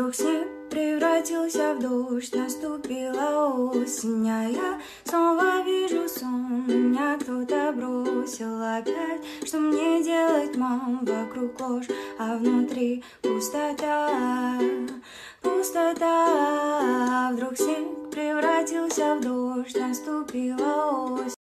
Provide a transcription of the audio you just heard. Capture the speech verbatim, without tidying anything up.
вдруг снег превратился в дождь, наступила осень, а я снова вижу сон. Меня кто-то бросил опять. Что мне делать, мам? Вокруг ложь, а внутри пустота, пустота. Вдруг снег превратился в дождь, наступила осень.